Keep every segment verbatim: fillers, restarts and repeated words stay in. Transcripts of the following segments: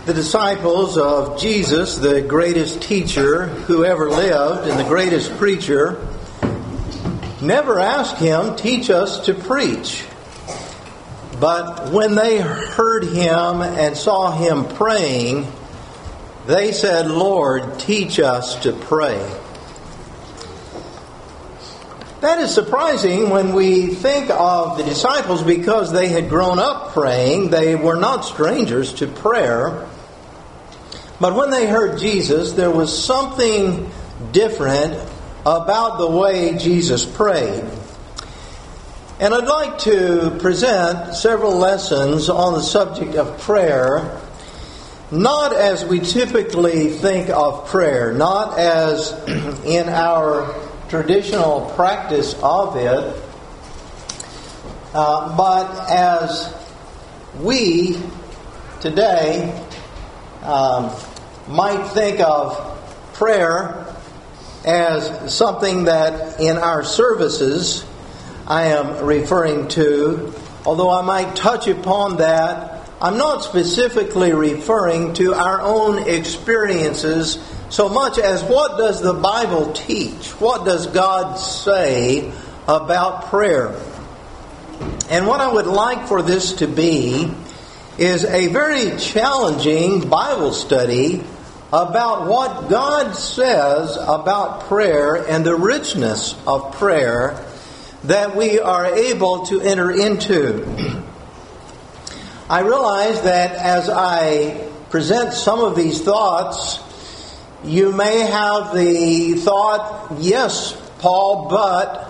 The disciples of Jesus, the greatest teacher who ever lived and the greatest preacher, never asked him, "Teach us to preach." But when they heard him and saw him praying, they said, "Lord, teach us to pray." That is surprising when we think of the disciples, because they had grown up praying. They were not strangers to prayer. But when they heard Jesus, there was something different about the way Jesus prayed. And I'd like to present several lessons on the subject of prayer, not as we typically think of prayer, not as in our traditional practice of it, uh, but as we today um, might think of prayer as something that in our services I am referring to. Although I might touch upon that, I'm not specifically referring to our own experiences so much as what does the Bible teach? What does God say about prayer? And what I would like for this to be is a very challenging Bible study about what God says about prayer and the richness of prayer that we are able to enter into. I realize that as I present some of these thoughts, you may have the thought, "Yes, Paul, but..."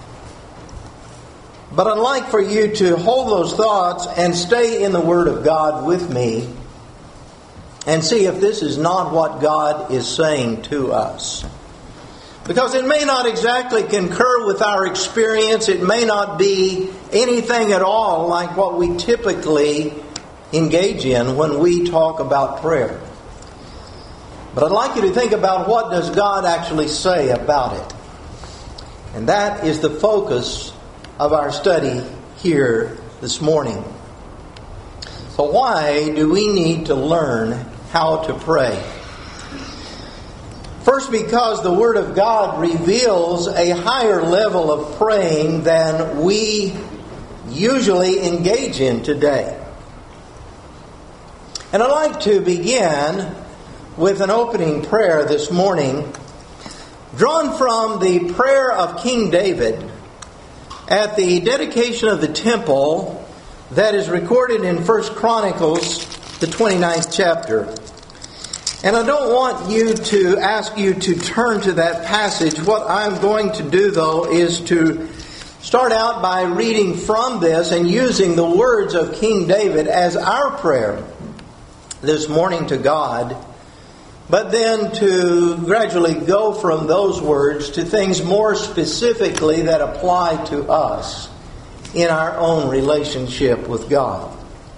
But I'd like for you to hold those thoughts and stay in the Word of God with me and see if this is not what God is saying to us. Because it may not exactly concur with our experience. It may not be anything at all like what we typically engage in when we talk about prayer. But I'd like you to think about, what does God actually say about it? And that is the focus of our study here this morning. So why do we need to learn how to pray? First, because the Word of God reveals a higher level of praying than we usually engage in today. And I'd like to begin with an opening prayer this morning, drawn from the prayer of King David at the dedication of the temple that is recorded in First Chronicles, the twenty-ninth chapter. And I don't want you to ask you to turn to that passage. What I'm going to do, though, is to start out by reading from this and using the words of King David as our prayer this morning to God, but then to gradually go from those words to things more specifically that apply to us in our own relationship with God.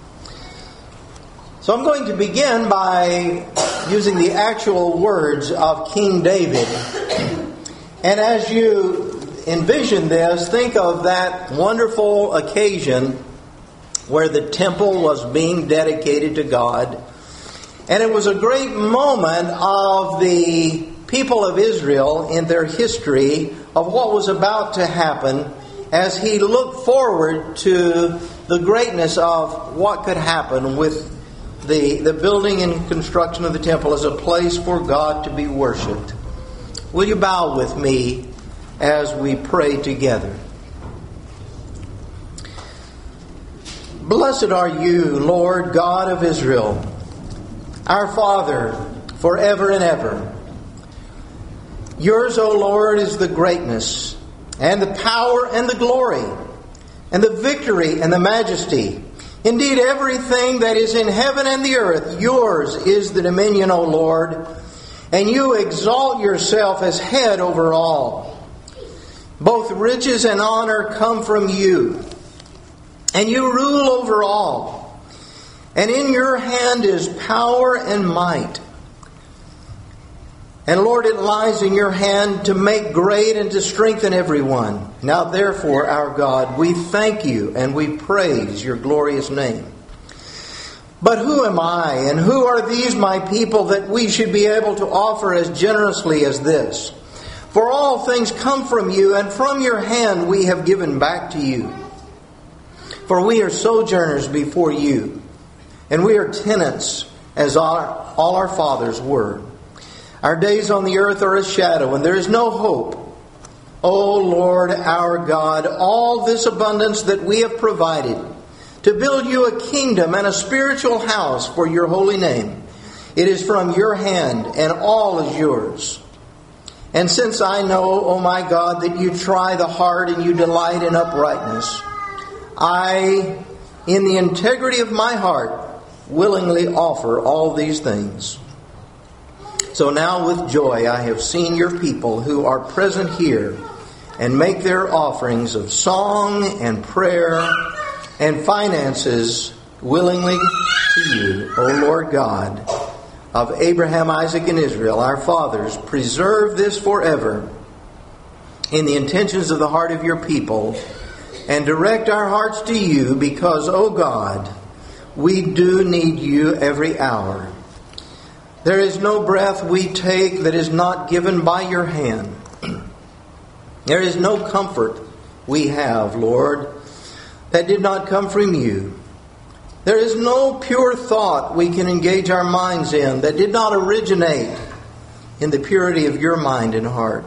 So I'm going to begin by using the actual words of King David. And as you envision this, think of that wonderful occasion where the temple was being dedicated to God. And it was a great moment of the people of Israel in their history of what was about to happen as he looked forward to the greatness of what could happen with the, the building and construction of the temple as a place for God to be worshipped. Will you bow with me as we pray together? Blessed are you, Lord God of Israel, our Father, forever and ever. Yours, O Lord, is the greatness, and the power, and the glory, and the victory, and the majesty. Indeed, everything that is in heaven and the earth, yours is the dominion, O Lord, and you exalt yourself as head over all. Both riches and honor come from you, and you rule over all. And in your hand is power and might. And Lord, it lies in your hand to make great and to strengthen everyone. Now therefore, our God, we thank you and we praise your glorious name. But who am I, and who are these my people, that we should be able to offer as generously as this? For all things come from you, and from your hand we have given back to you. For we are sojourners before you, and we are tenants, as our, all our fathers were. Our days on the earth are a shadow, and there is no hope. O Lord our God, all this abundance that we have provided, to build you a kingdom and a spiritual house for your holy name, it is from your hand, and all is yours. And since I know, O my God, that you try the heart and you delight in uprightness, I, in the integrity of my heart, willingly offer all these things. So now with joy I have seen your people who are present here, and make their offerings of song and prayer and finances willingly to you, O Lord God of Abraham, Isaac, and Israel, our fathers. Preserve this forever in the intentions of the heart of your people, and direct our hearts to you, because, O God, we do need you every hour. There is no breath we take that is not given by your hand. There is no comfort we have, Lord, that did not come from you. There is no pure thought we can engage our minds in that did not originate in the purity of your mind and heart.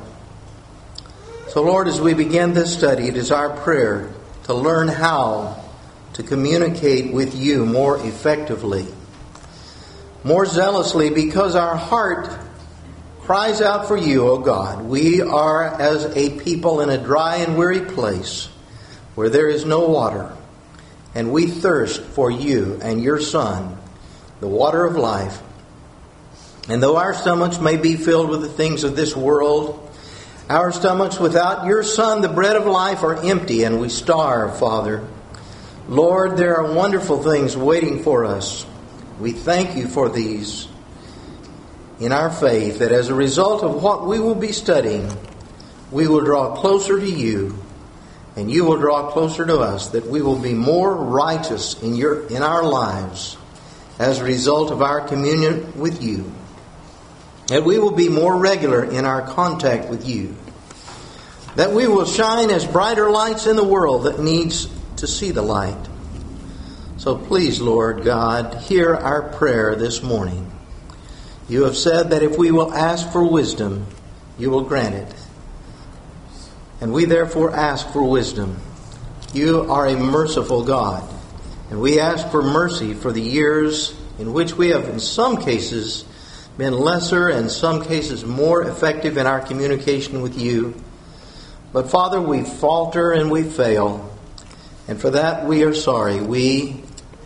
So, Lord, as we begin this study, it is our prayer to learn how to communicate with you more effectively, more zealously, because our heart cries out for you, O God. We are as a people in a dry and weary place where there is no water, and we thirst for you and your Son, the water of life. And though our stomachs may be filled with the things of this world, our stomachs without your Son, the bread of life, are empty, and we starve, Father. Lord, there are wonderful things waiting for us. We thank you for these in our faith, that as a result of what we will be studying, we will draw closer to you, and you will draw closer to us, that we will be more righteous in your in our lives as a result of our communion with you, that we will be more regular in our contact with you, that we will shine as brighter lights in the world that needs to see the light. So please, Lord God, hear our prayer this morning. You have said that if we will ask for wisdom, you will grant it. And we therefore ask for wisdom. You are a merciful God, and we ask for mercy for the years in which we have, in some cases, been lesser and in some cases more effective in our communication with you. But Father, we falter and we fail, and for that we are sorry. We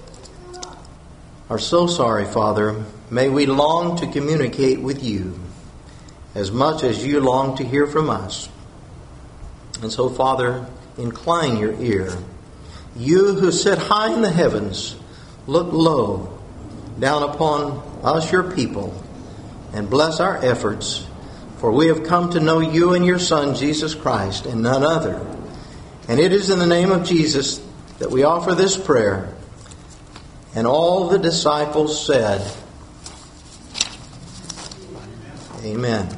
are so sorry, Father. May we long to communicate with you as much as you long to hear from us. And so, Father, incline your ear. You who sit high in the heavens, look low down upon us, your people, and bless our efforts, for we have come to know you and your Son, Jesus Christ, and none other. And it is in the name of Jesus that we offer this prayer. And all the disciples said, Amen.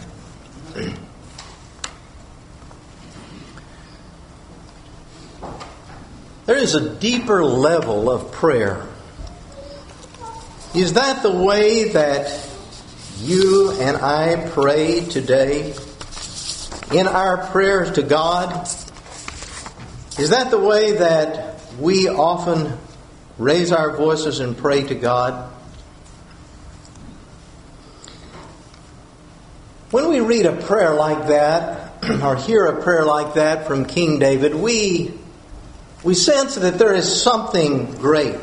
There is a deeper level of prayer. Is that the way that you and I pray today? In our prayers to God? Is that the way that we often raise our voices and pray to God? When we read a prayer like that, or hear a prayer like that from King David, we we sense that there is something great,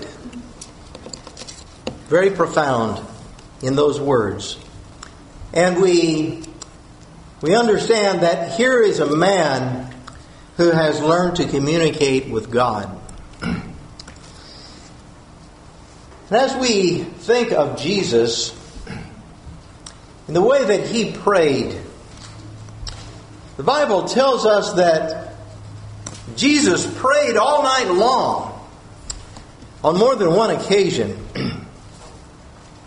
very profound in those words. And we we understand that here is a man who has learned to communicate with God. And as we think of Jesus, in the way that he prayed, the Bible tells us that Jesus prayed all night long on more than one occasion.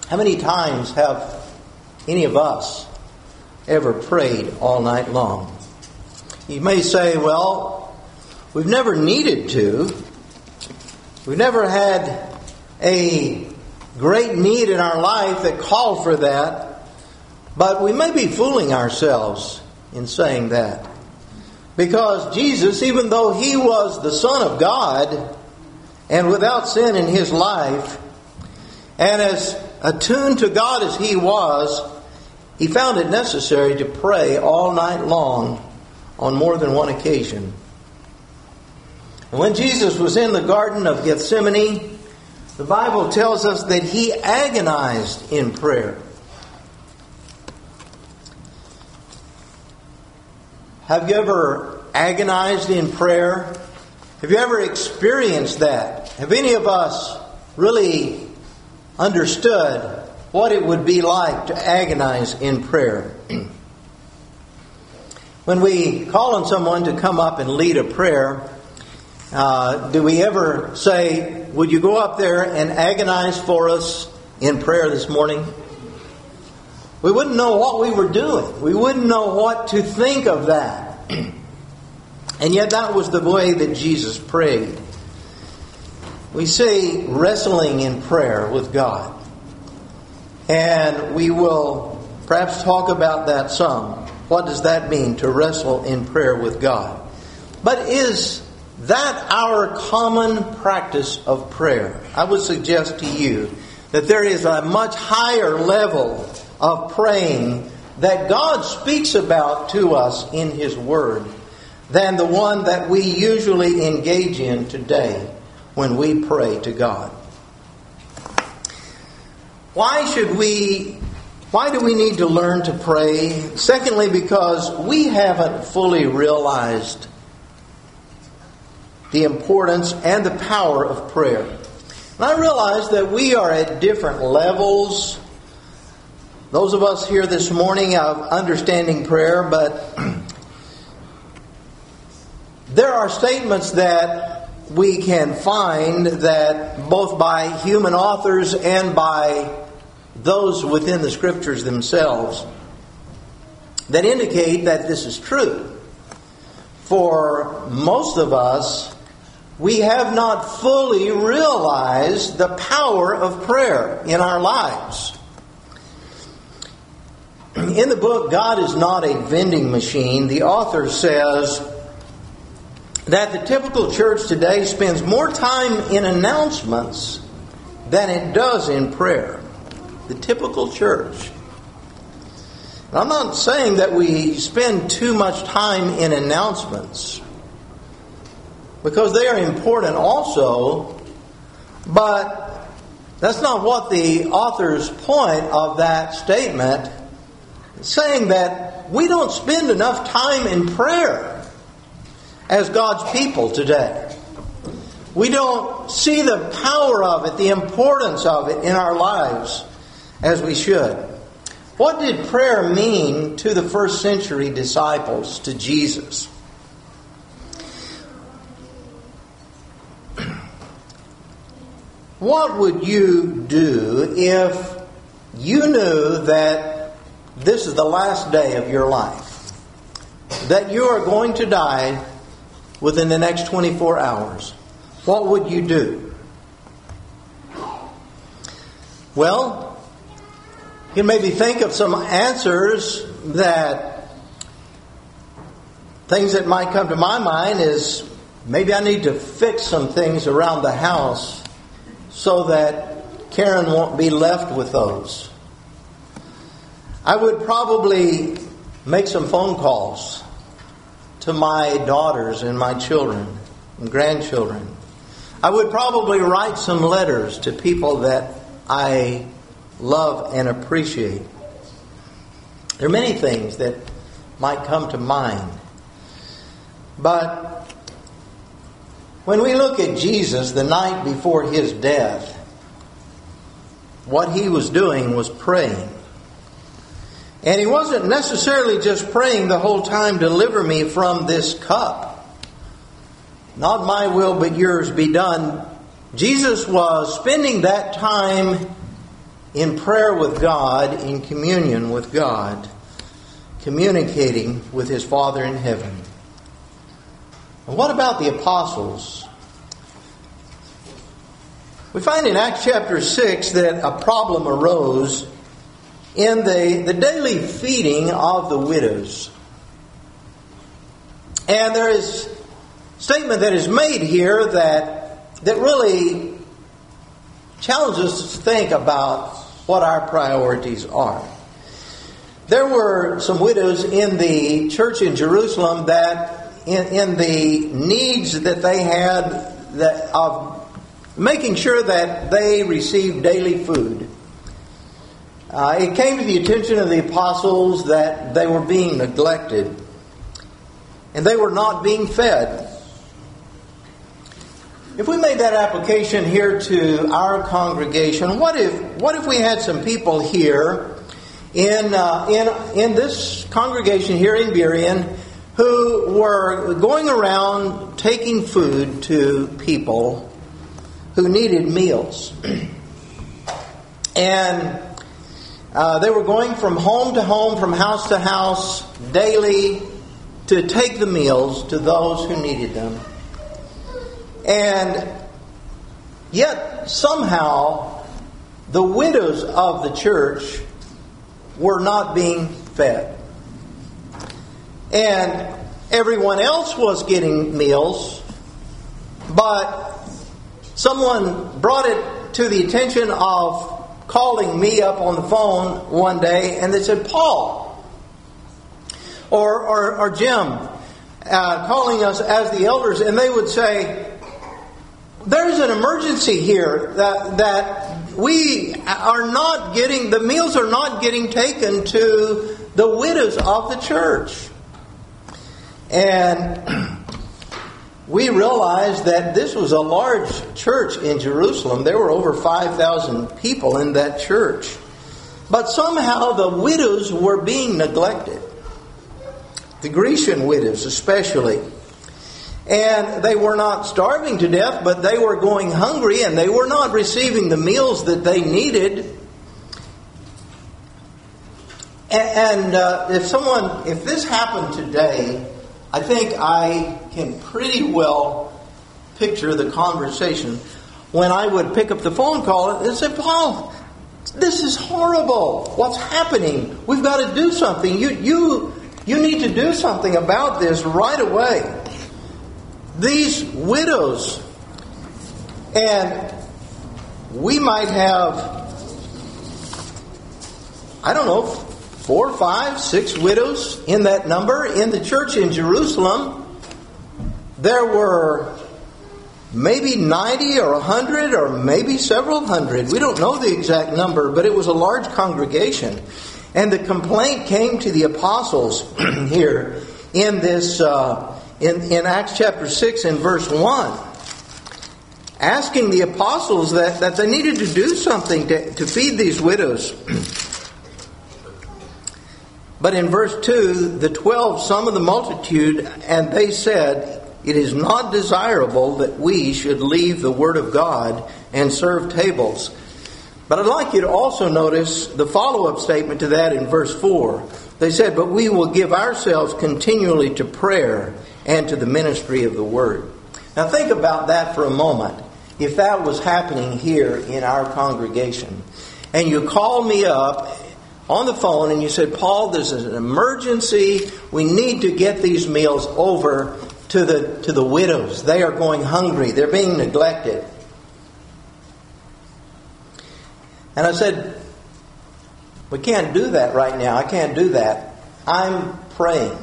How many times have any of us ever prayed all night long? You may say, well, we've never needed to. We've never had a great need in our life that called for that. But we may be fooling ourselves in saying that. Because Jesus, even though He was the Son of God and without sin in His life, and as attuned to God as He was, He found it necessary to pray all night long on more than one occasion. And when Jesus was in the Garden of Gethsemane, the Bible tells us that He agonized in prayer. Have you ever agonized in prayer? Have you ever experienced that? Have any of us really understood what it would be like to agonize in prayer? When we call on someone to come up and lead a prayer, uh, do we ever say, would you go up there and agonize for us in prayer this morning? We wouldn't know what we were doing. We wouldn't know what to think of that. And yet that was the way that Jesus prayed. We say wrestling in prayer with God. And we will perhaps talk about that some. What does that mean, to wrestle in prayer with God? But is that our common practice of prayer? I would suggest to you that there is a much higher level of praying that God speaks about to us in His Word than the one that we usually engage in today when we pray to God. Why should we, why do we need to learn to pray? Secondly, because we haven't fully realized the importance and the power of prayer. And I realize that we are at different levels. Those of us here this morning of understanding prayer, but there are statements that we can find that both by human authors and by those within the Scriptures themselves that indicate that this is true. For most of us, we have not fully realized the power of prayer in our lives. In the book, God is Not a Vending Machine, the author says that the typical church today spends more time in announcements than it does in prayer. The typical church. And I'm not saying that we spend too much time in announcements, because they are important also, but that's not what the author's point of that statement is, saying that we don't spend enough time in prayer as God's people today. We don't see the power of it, the importance of it in our lives as we should. What did prayer mean to the first century disciples, to Jesus? What would you do if you knew that this is the last day of your life? That you are going to die within the next twenty-four hours? What would you do? Well, you maybe think of some answers that, things that might come to my mind is, maybe I need to fix some things around the house so that Karen won't be left with those. I would probably make some phone calls to my daughters and my children and grandchildren. I would probably write some letters to people that I love and appreciate. There are many things that might come to mind. But when we look at Jesus the night before His death, what He was doing was praying. And He wasn't necessarily just praying the whole time, deliver me from this cup. Not my will, but yours be done. Jesus was spending that time in prayer with God, in communion with God, communicating with his Father in heaven. And what about the apostles? We find in Acts chapter six that a problem arose in the, the daily feeding of the widows. And there is a statement that is made here that, that really challenges us to think about what our priorities are. There were some widows in the church in Jerusalem that in, in the needs that they had that of making sure that they received daily food. Uh, it came to the attention of the apostles that they were being neglected and they were not being fed. If we made that application here to our congregation, what if what if we had some people here in uh, in in this congregation here in Burien who were going around taking food to people who needed meals, and uh, they were going from home to home, from house to house daily to take the meals to those who needed them. And yet somehow the widows of the church were not being fed. And everyone else was getting meals, but someone brought it to the attention of calling me up on the phone one day, and they said, Paul, or, or, or Jim, uh, calling us as the elders, and they would say, there's an emergency here that that we are not getting, the meals are not getting taken to the widows of the church. And we realized that this was a large church in Jerusalem. There were over five thousand people in that church. But somehow the widows were being neglected. The Grecian widows especially. And they were not starving to death, but they were going hungry and they were not receiving the meals that they needed. And uh, if someone, if this happened today, I think I can pretty well picture the conversation when I would pick up the phone call and say, Paul, this is horrible. What's happening? We've got to do something. You, you, you need to do something about this right away. These widows, and we might have, I don't know, four, five, six widows in that number. In the church in Jerusalem, there were maybe ninety or a hundred or maybe several hundred. We don't know the exact number, but it was a large congregation. And the complaint came to the apostles here in this uh, in, in Acts chapter six and verse one, asking the apostles that, that they needed to do something to, to feed these widows. But in verse two, the twelve, some of the multitude, and they said, it is not desirable that we should leave the word of God and serve tables. But I'd like you to also notice the follow-up statement to that in verse four. They said, but we will give ourselves continually to prayer and to the ministry of the word. Now think about that for a moment. If that was happening here in our congregation, and you called me up on the phone and you said, Paul, this is an emergency. We need to get these meals over to the to the widows. They are going hungry. They're being neglected. And I said, we can't do that right now. I can't do that. I'm praying.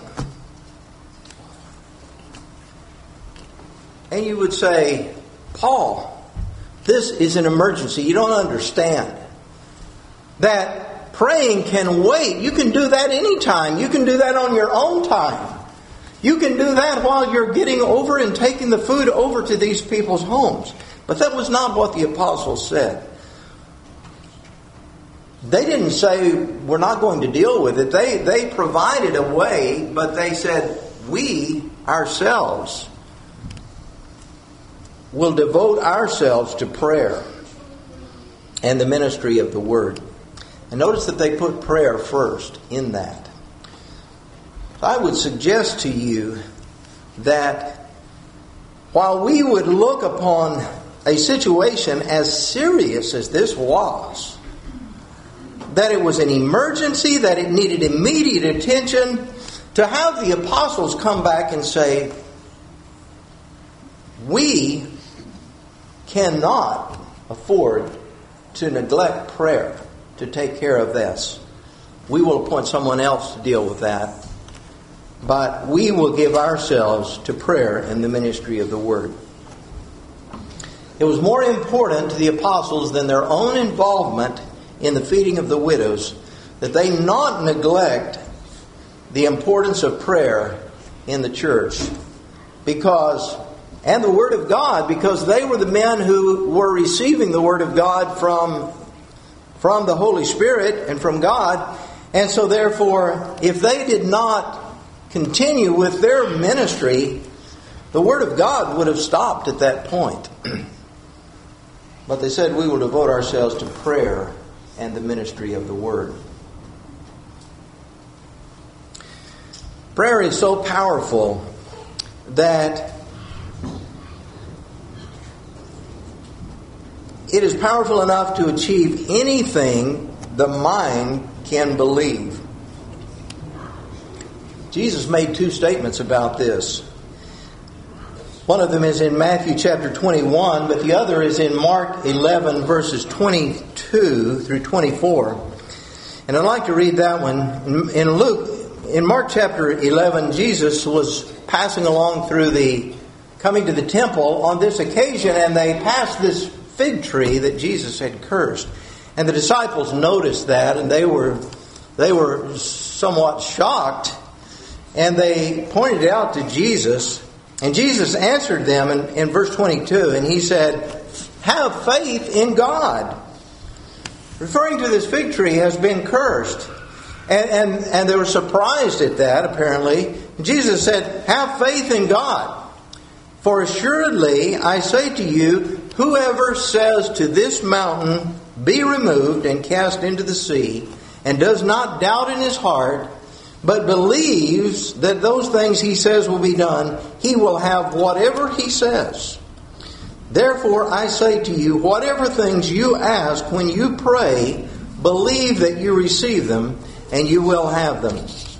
And you would say, Paul, this is an emergency. You don't understand that praying can wait. You can do that anytime. You can do that on your own time. You can do that while you're getting over and taking the food over to these people's homes. But that was not what the apostles said. They didn't say, we're not going to deal with it. They, they provided a way, but they said, we ourselves will devote ourselves to prayer and the ministry of the Word. And notice that they put prayer first in that. I would suggest to you that while we would look upon a situation as serious as this was, that it was an emergency, that it needed immediate attention, to have the apostles come back and say, we cannot afford to neglect prayer to take care of this. We will appoint someone else to deal with that. But we will give ourselves to prayer and the ministry of the Word. It was more important to the apostles than their own involvement in the feeding of the widows that they not neglect the importance of prayer in the church. Because, and the Word of God, because they were the men who were receiving the Word of God from, from the Holy Spirit and from God. And so therefore, if they did not continue with their ministry, the Word of God would have stopped at that point. But they said, we will devote ourselves to prayer and the ministry of the Word. Prayer is so powerful that it is powerful enough to achieve anything the mind can believe. Jesus made two statements about this. One of them is in Matthew chapter twenty-one, but the other is in Mark eleven, verses twenty-two through twenty-four. And I'd like to read that one. In Luke, in Mark chapter eleven, Jesus was passing along through the, coming to the temple on this occasion, and they passed this fig tree that Jesus had cursed. And the disciples noticed that, and they were, they were somewhat shocked. And they pointed it out to Jesus. And Jesus answered them in, in verse twenty-two. And he said, have faith in God. Referring to this fig tree has been cursed. And, and, and they were surprised at that, apparently. And Jesus said, have faith in God. For assuredly, I say to you, whoever says to this mountain, be removed and cast into the sea, and does not doubt in his heart, but believes that those things he says will be done, he will have whatever he says. Therefore, I say to you, whatever things you ask when you pray, believe that you receive them, and you will have them.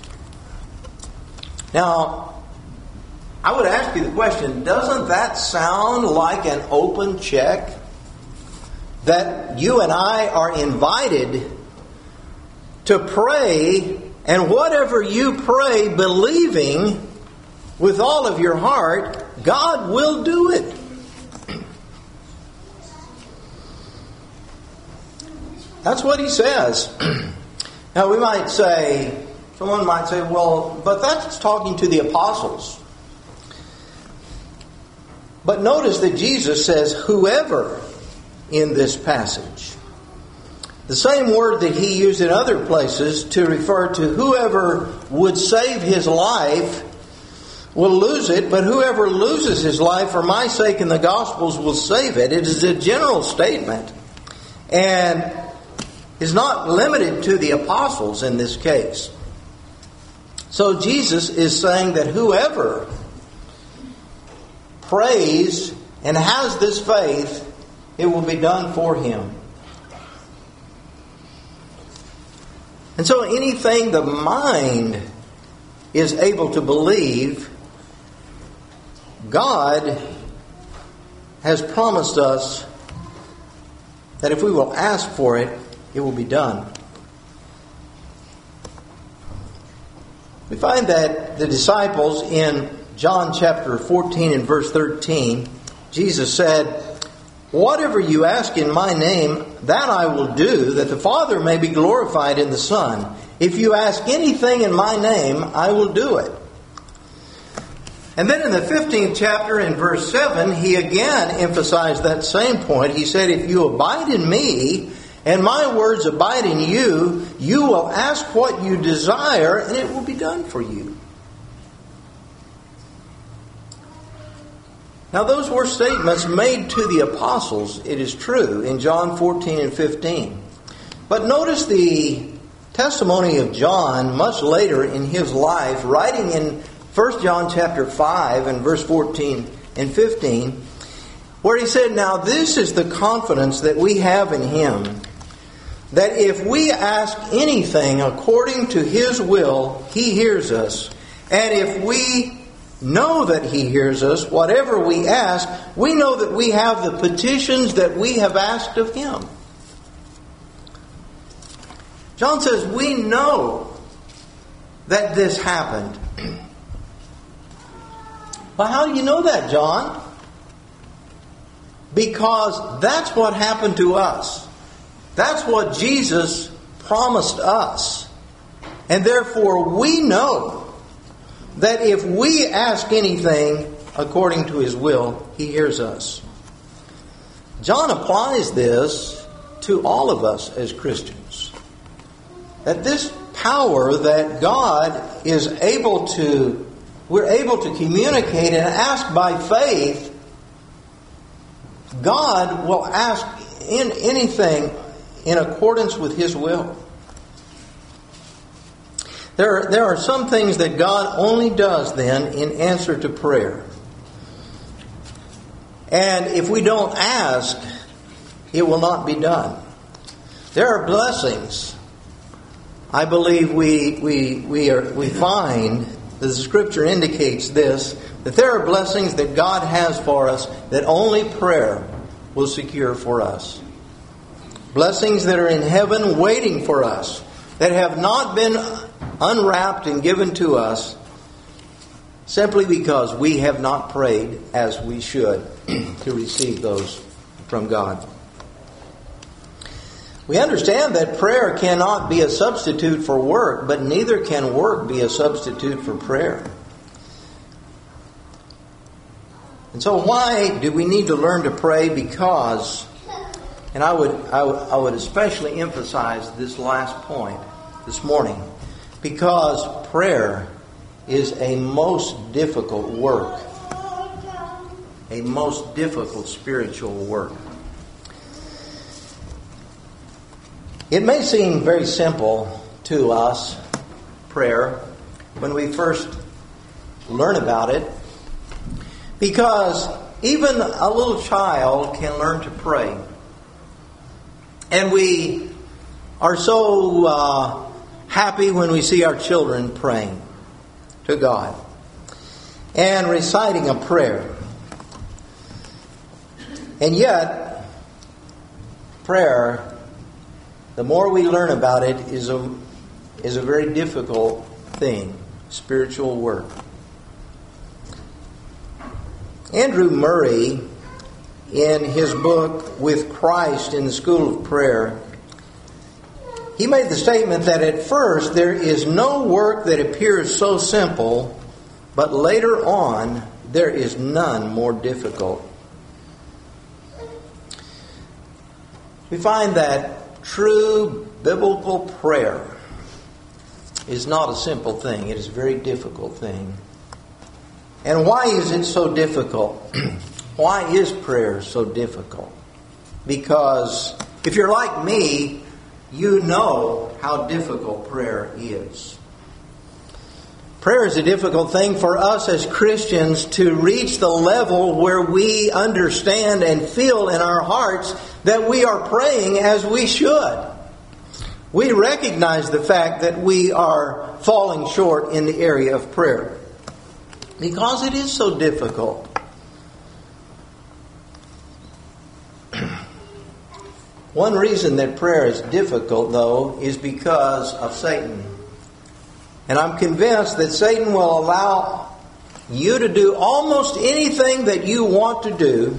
Now, I would ask you the question, doesn't that sound like an open check? That you and I are invited to pray, and whatever you pray, believing with all of your heart, God will do it. That's what He says. Now we might say, someone might say, well, but that's talking to the apostles. But notice that Jesus says, whoever in this passage. The same word that He used in other places to refer to whoever would save his life will lose it, but whoever loses his life for my sake in the Gospels will save it. It is a general statement and is not limited to the apostles in this case. So Jesus is saying that whoever prays and has this faith, it will be done for him. And so anything the mind is able to believe, God has promised us that if we will ask for it, it will be done. We find that the disciples in John chapter fourteen and verse thirteen, Jesus said, whatever you ask in my name, that I will do, that the Father may be glorified in the Son. If you ask anything in my name, I will do it. And then in the fifteenth chapter in verse seven, he again emphasized that same point. He said, if you abide in me, and my words abide in you, you will ask what you desire, and it will be done for you. Now those were statements made to the apostles, it is true, in John fourteen and fifteen. But notice the testimony of John much later in his life, writing in First John chapter five and verse fourteen and fifteen, where he said, "Now this is the confidence that we have in Him, that if we ask anything according to His will, He hears us. And if we know that He hears us, whatever we ask, we know that we have the petitions that we have asked of Him." John says, we know that this happened. Well, how do you know that, John? Because that's what happened to us. That's what Jesus promised us. And therefore we know that if we ask anything according to His will, He hears us. John applies this to all of us as Christians. That this power that God is able to, we're able to communicate and ask by faith, God will ask in anything in accordance with His will. There, there are some things that God only does then in answer to prayer. And if we don't ask, it will not be done. There are blessings. I believe we we we are we find the Scripture indicates this, that there are blessings that God has for us that only prayer will secure for us. Blessings that are in heaven waiting for us, that have not been unwrapped and given to us simply because we have not prayed as we should to receive those from God. We understand that prayer cannot be a substitute for work, but neither can work be a substitute for prayer. And so why do we need to learn to pray? Because, and I would, I would, I would especially emphasize this last point this morning, because prayer is a most difficult work, a most difficult spiritual work. It may seem very simple to us, prayer, when we first learn about it, because even a little child can learn to pray. And we are so uh, happy when we see our children praying to God and reciting a prayer. And yet, prayer, the more we learn about it, is a is a very difficult thing, spiritual work. Andrew Murray, in his book With Christ in the School of Prayer, he made the statement that at first there is no work that appears so simple, but later on there is none more difficult. We find that true biblical prayer is not a simple thing. It is a very difficult thing. And why is it so difficult? Why is prayer so difficult? Because if you're like me, you know how difficult prayer is. Prayer is a difficult thing for us as Christians to reach the level where we understand and feel in our hearts that we are praying as we should. We recognize the fact that we are falling short in the area of prayer because it is so difficult. One reason that prayer is difficult, though, is because of Satan. And I'm convinced that Satan will allow you to do almost anything that you want to do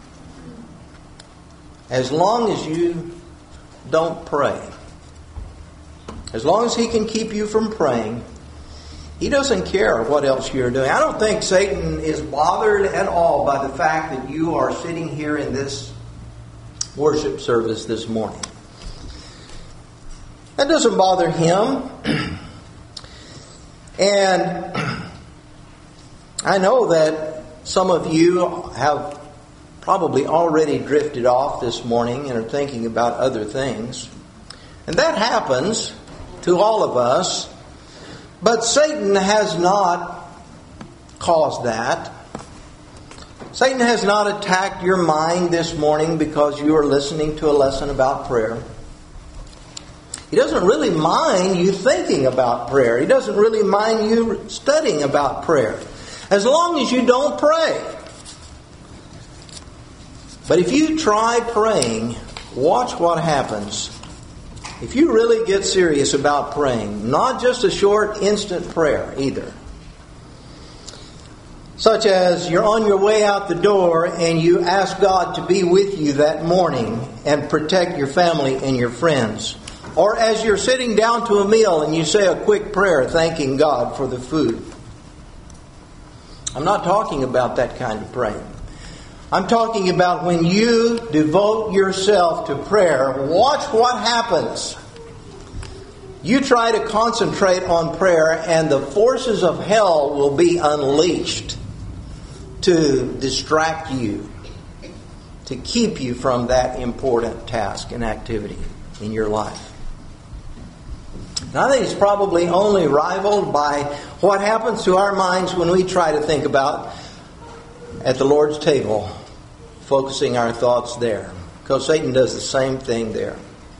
as long as you don't pray. As long as he can keep you from praying, he doesn't care what else you're doing. I don't think Satan is bothered at all by the fact that you are sitting here in this worship service this morning. That doesn't bother him. And I know that Some of you have probably already drifted off this morning and are thinking about other things. And that happens to all of us. But Satan has not caused that. Satan has not attacked your mind this morning because you are listening to a lesson about prayer. He doesn't really mind you thinking about prayer. He doesn't really mind you studying about prayer, as long as you don't pray. But if you try praying, watch what happens. If you really get serious about praying, not just a short, instant prayer either, such as you're on your way out the door and you ask God to be with you that morning and protect your family and your friends. Or as you're sitting down to a meal and you say a quick prayer thanking God for the food. I'm not talking about that kind of praying. I'm talking about when you devote yourself to prayer, watch what happens. You try to concentrate on prayer and the forces of hell will be unleashed to distract you, to keep you from that important task and activity in your life. And I think it's probably only rivaled by what happens to our minds when we try to think about at the Lord's table, focusing our thoughts there. Because Satan does the same thing there.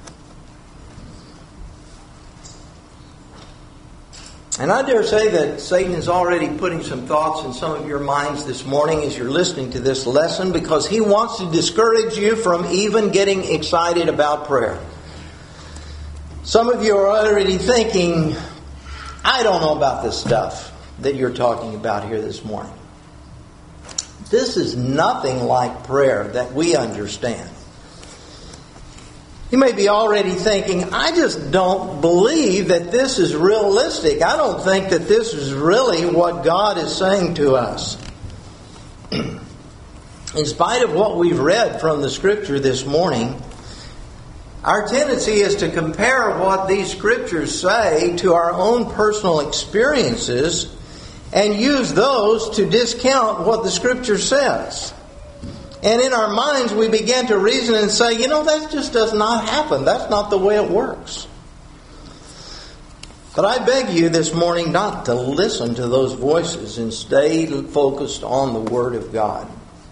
And I dare say that Satan is already putting some thoughts in some of your minds this morning as you're listening to this lesson, because he wants to discourage you from even getting excited about prayer. Some of you are already thinking, I don't know about this stuff that you're talking about here this morning. This is nothing like prayer that we understand. You may be already thinking, I just don't believe that this is realistic. I don't think that this is really what God is saying to us. In spite of what we've read from the Scripture this morning, our tendency is to compare what these Scriptures say to our own personal experiences and use those to discount what the Scripture says. And in our minds we begin to reason and say, you know, that just does not happen. That's not the way it works. But I beg you this morning not to listen to those voices and stay focused on the Word of God.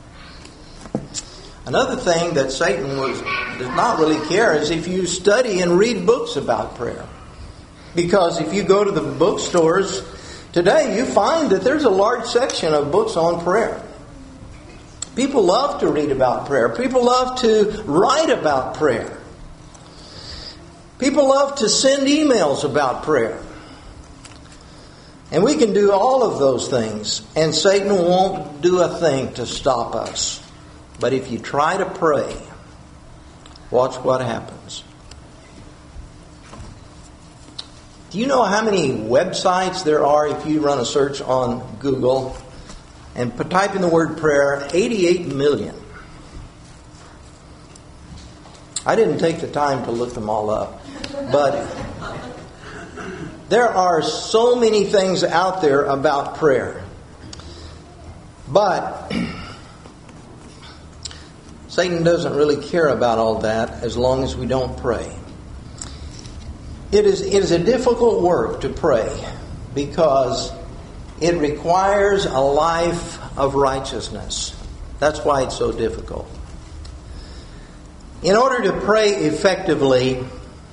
Another thing that Satan was, does not really care is if you study and read books about prayer. Because if you go to the bookstores today, you find that there's a large section of books on prayer. People love to read about prayer. People love to write about prayer. People love to send emails about prayer. And we can do all of those things, and Satan won't do a thing to stop us. But if you try to pray, watch what happens. Do you know how many websites there are if you run a search on Google and type in the word prayer? eighty-eight million. I didn't take the time to look them all up. But there are so many things out there about prayer. But Satan doesn't really care about all that as long as we don't pray. It is, it is a difficult work to pray because it requires a life of righteousness. That's why it's so difficult. In order to pray effectively,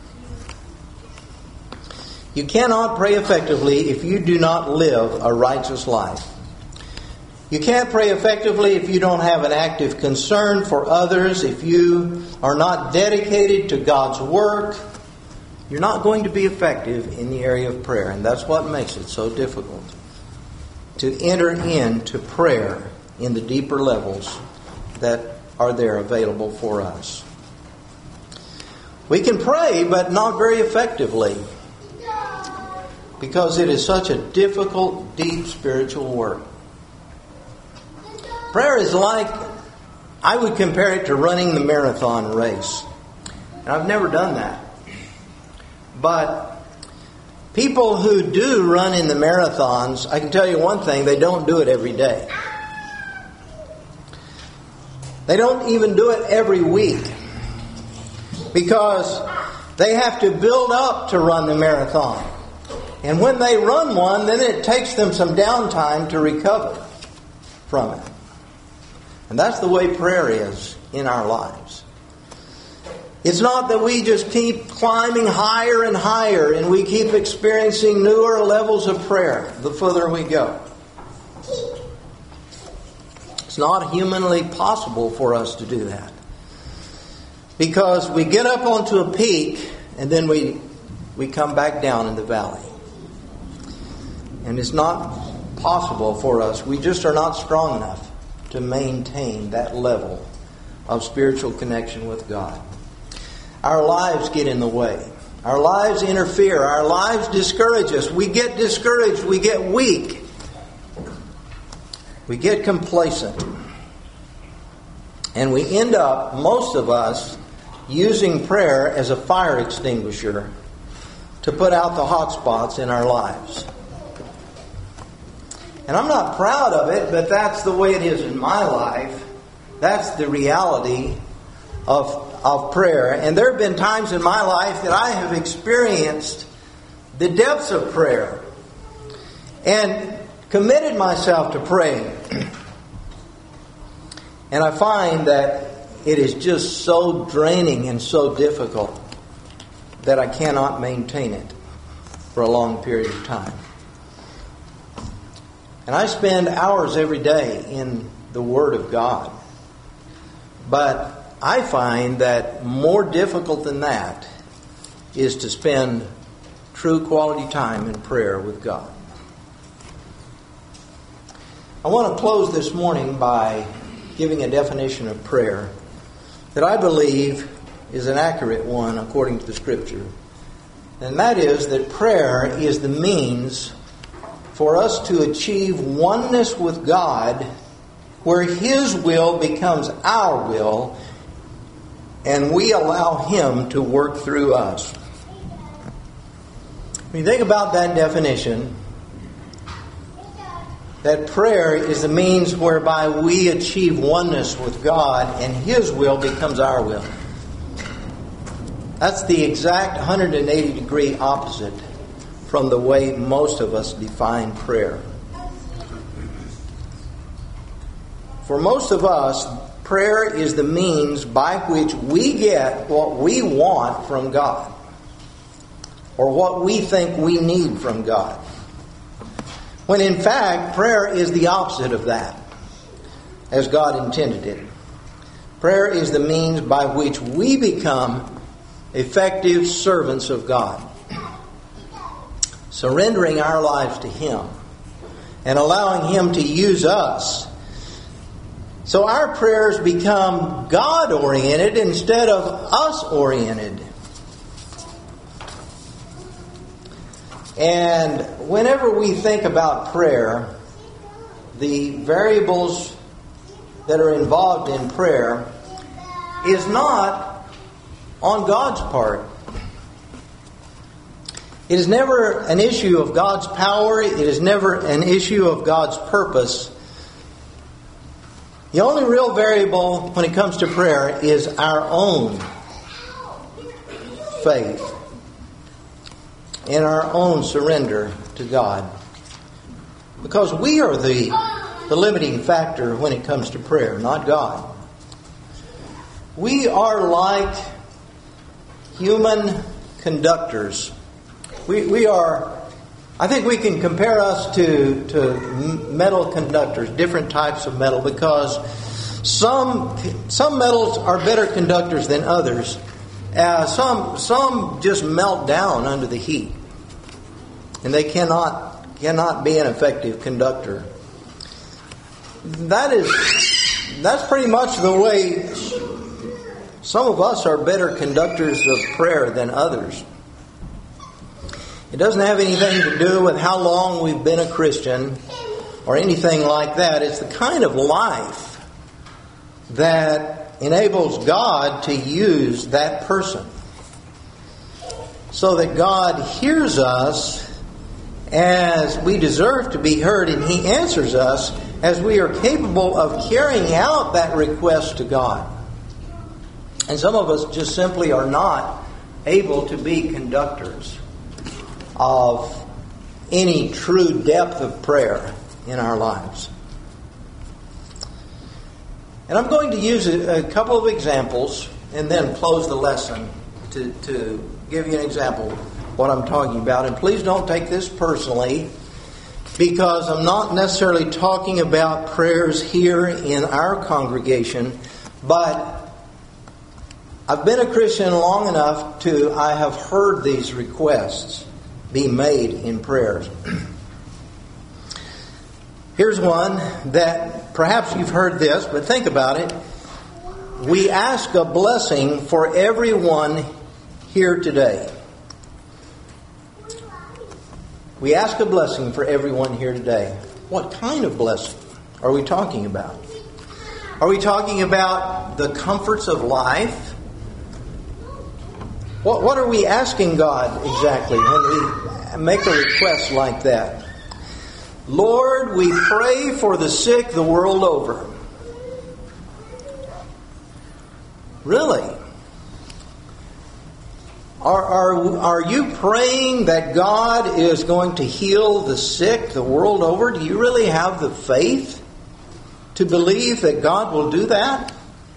you cannot pray effectively if you do not live a righteous life. You can't pray effectively if you don't have an active concern for others, if you are not dedicated to God's work. You're not going to be effective in the area of prayer, and that's what makes it so difficult to enter into prayer in the deeper levels that are there available for us. We can pray, but not very effectively, because it is such a difficult, deep spiritual work. Prayer is like, I would compare it to running the marathon race. And I've never done that. But people who do run in the marathons, I can tell you one thing, they don't do it every day. They don't even do it every week because they have to build up to run the marathon. And when they run one, then it takes them some downtime to recover from it. And that's the way prayer is in our lives. It's not that we just keep climbing higher and higher and we keep experiencing newer levels of prayer the further we go. It's not humanly possible for us to do that. Because we get up onto a peak and then we we come back down in the valley. And it's not possible for us. We just are not strong enough to maintain that level of spiritual connection with God. Our lives get in the way. Our lives interfere. Our lives discourage us. We get discouraged. We get weak. We get complacent. And we end up, most of us, using prayer as a fire extinguisher to put out the hot spots in our lives. And I'm not proud of it, but that's the way it is in my life. That's the reality of of prayer. And there have been times in my life that I have experienced the depths of prayer and committed myself to praying. And I find that it is just so draining and so difficult that I cannot maintain it for a long period of time. And I spend hours every day in the Word of God. But I find that more difficult than that is to spend true quality time in prayer with God. I want to close this morning by giving a definition of prayer that I believe is an accurate one according to the Scripture. And that is that prayer is the means for us to achieve oneness with God, where His will becomes our will, and we allow Him to work through us. When you think about that definition, that prayer is the means whereby we achieve oneness with God and His will becomes our will. That's the exact one hundred eighty degree opposite from the way most of us define prayer. For most of us, prayer is the means by which we get what we want from God, or what we think we need from God. When in fact, prayer is the opposite of that, as God intended it. Prayer is the means by which we become effective servants of God, surrendering our lives to Him and allowing Him to use us. So our prayers become God-oriented instead of us-oriented. And whenever we think about prayer, the variables that are involved in prayer is not on God's part. It is never an issue of God's power. It is never an issue of God's purpose. The only real variable when it comes to prayer is our own faith and our own surrender to God. Because we are the, the limiting factor when it comes to prayer, not God. We are like human conductors. We, we are, I think we can compare us to, to metal conductors, different types of metal, because some some metals are better conductors than others. Uh, some some just melt down under the heat, and they cannot cannot be an effective conductor. That is that's pretty much the way some of us are better conductors of prayer than others. It doesn't have anything to do with how long we've been a Christian or anything like that. It's the kind of life that enables God to use that person so that God hears us as we deserve to be heard, and He answers us as we are capable of carrying out that request to God. And some of us just simply are not able to be conductors of any true depth of prayer in our lives. And I'm going to use a, a couple of examples and then close the lesson to, to give you an example of what I'm talking about. And please don't take this personally, because I'm not necessarily talking about prayers here in our congregation, but I've been a Christian long enough to, I have heard these requests be made in prayers. Here's one that perhaps you've heard this, but think about it. We ask a blessing for everyone here today. We ask a blessing for everyone here today. What kind of blessing are we talking about? Are we talking about the comforts of life? What, what are we asking God exactly when we make a request like that? Lord, we pray for the sick the world over. Really? Are, are, are you praying that God is going to heal the sick the world over? Do you really have the faith to believe that God will do that?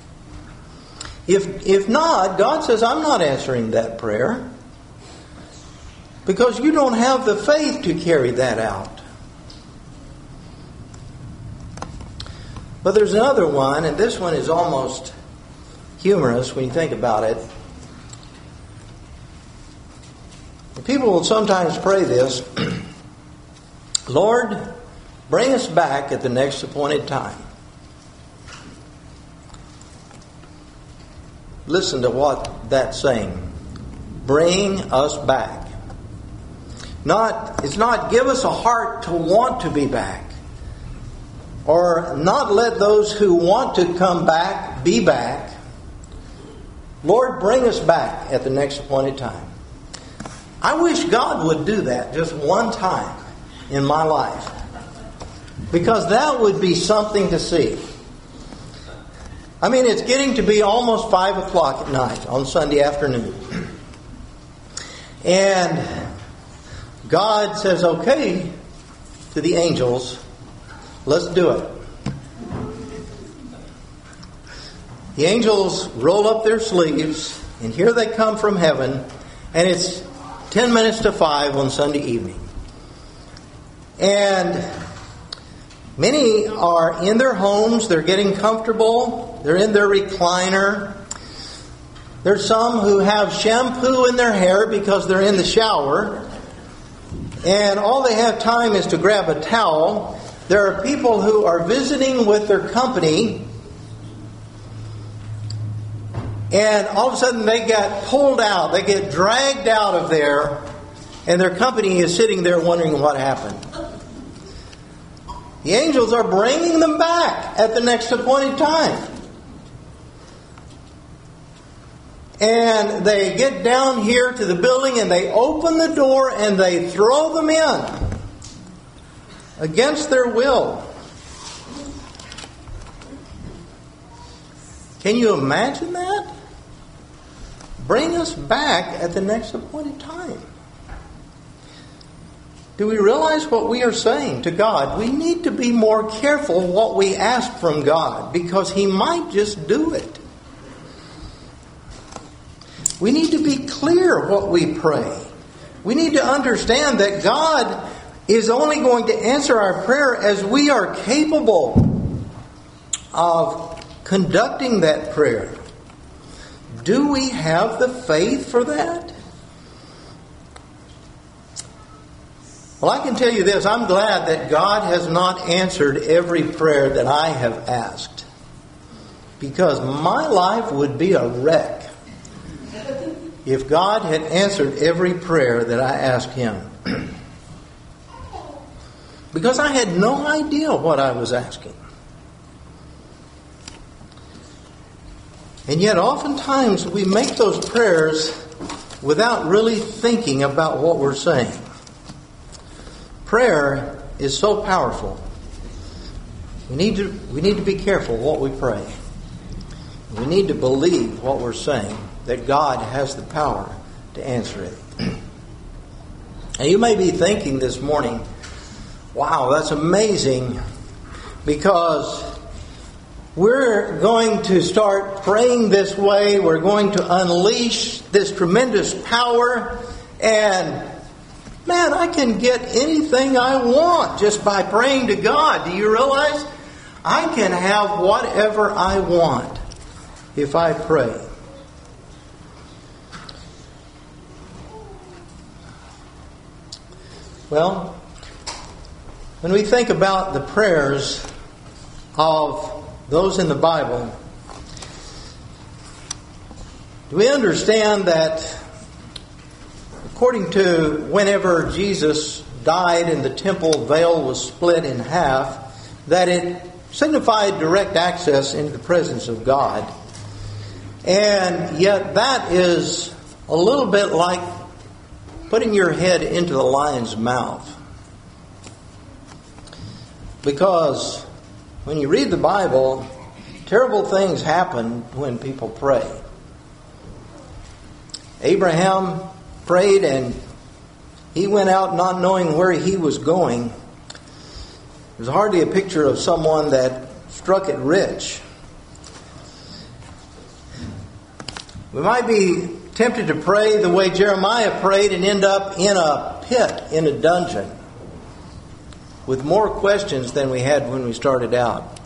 If, if not, God says, I'm not answering that prayer, because you don't have the faith to carry that out. But there's another one, and this one is almost humorous when you think about it. People will sometimes pray this, Lord, bring us back at the next appointed time. Listen to what that's saying. Bring us back. Not, it's not give us a heart to want to be back. Or not let those who want to come back be back. Lord, bring us back at the next appointed time. I wish God would do that just one time in my life, because that would be something to see. I mean, it's getting to be almost five o'clock at night on Sunday afternoon. And God says, okay, to the angels, let's do it. The angels roll up their sleeves, and here they come from heaven, and it's ten minutes to five on Sunday evening. And many are in their homes, they're getting comfortable, they're in their recliner. There's some who have shampoo in their hair because they're in the shower, and all they have time is to grab a towel. There are people who are visiting with their company, and all of a sudden they get pulled out, they get dragged out of there, and their company is sitting there wondering what happened. The angels are bringing them back at the next appointed time. And they get down here to the building and they open the door and they throw them in against their will. Can you imagine that? Bring us back at the next appointed time. Do we realize what we are saying to God? We need to be more careful what we ask from God, because He might just do it. We need to be clear what we pray. We need to understand that God is only going to answer our prayer as we are capable of conducting that prayer. Do we have the faith for that? Well, I can tell you this. I'm glad that God has not answered every prayer that I have asked, because my life would be a wreck if God had answered every prayer that I asked Him. Because I had no idea what I was asking. And yet oftentimes we make those prayers without really thinking about what we're saying. Prayer is so powerful. We need to we need to be careful what we pray. We need to believe what we're saying, that God has the power to answer it. And you may be thinking this morning, wow, that's amazing, because we're going to start praying this way. We're going to unleash this tremendous power, and man, I can get anything I want just by praying to God. Do you realize? I can have whatever I want if I pray. Well, when we think about the prayers of those in the Bible, do we understand that according to whenever Jesus died and the temple veil was split in half, that it signified direct access into the presence of God? And yet that is a little bit like putting your head into the lion's mouth. Because when you read the Bible, terrible things happen when people pray. Abraham prayed and he went out not knowing where he was going. There's hardly a picture of someone that struck it rich. We might be tempted to pray the way Jeremiah prayed and end up in a pit, in a dungeon, with more questions than we had when we started out.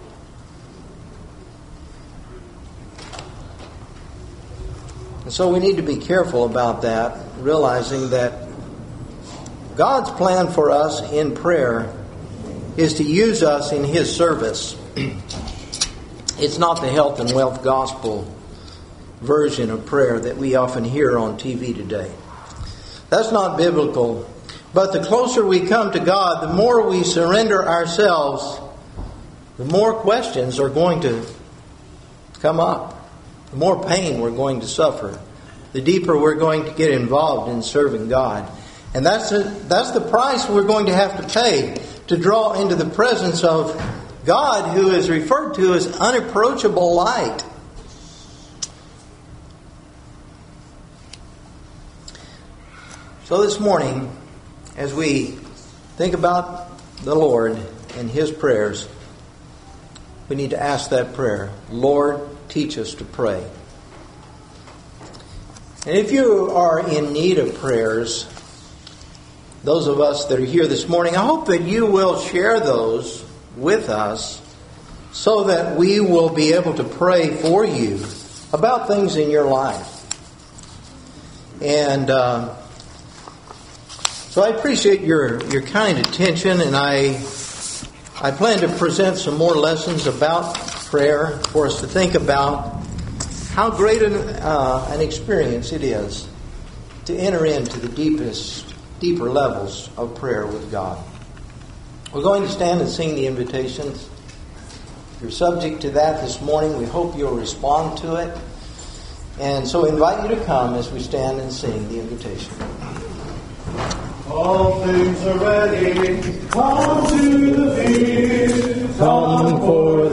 And so we need to be careful about that, realizing that God's plan for us in prayer is to use us in His service. It's not the health and wealth gospel version of prayer that we often hear on T V today. That's not biblical. But the closer we come to God, the more we surrender ourselves, the more questions are going to come up. The more pain we're going to suffer. The deeper we're going to get involved in serving God. And that's the, that's the price we're going to have to pay to draw into the presence of God, who is referred to as unapproachable light. So this morning, as we think about the Lord and His prayers, we need to ask that prayer, Lord, teach us to pray. And if you are in need of prayers, those of us that are here this morning, I hope that you will share those with us so that we will be able to pray for you about things in your life. And uh, so I appreciate your, your kind attention, and I I plan to present some more lessons about prayer for us to think about how great an, uh, an experience it is to enter into the deepest, deeper levels of prayer with God. We're going to stand and sing the invitations. If you're subject to that this morning, we hope you'll respond to it. And so we invite you to come as we stand and sing the invitation. All things are ready. Come to the feast. Come for